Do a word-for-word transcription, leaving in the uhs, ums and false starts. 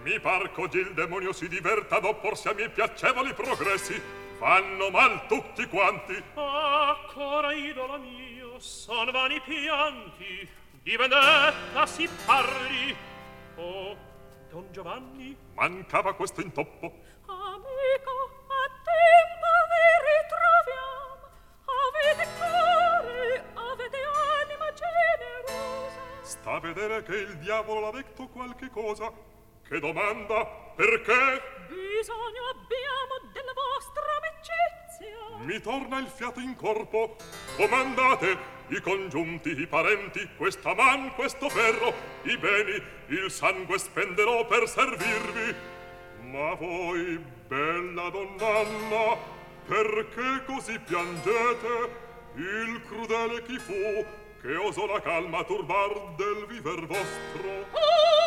Mi par che il demonio si diverta ad opporsi a miei piacevoli progressi. Fanno mal tutti quanti. Ancora, idolo mio, son vani pianti. Di vendetta si parli. Oh, Don Giovanni? Mancava questo intoppo. Amico, a tempo vi ritroviamo. Avete cuore, avete anima generosa. Sta a vedere che il diavolo l'ha detto qualche cosa. Che domanda? Perché? Bisogno abbiamo della vostra amicizia. Mi torna il fiato in corpo. Comandate, i congiunti, i parenti, questa man, questo ferro, i beni, il sangue spenderò per servirvi. Ma voi, bella donnanna, perché così piangete? Il crudele chi fu che osò la calma turbar del viver vostro? Oh!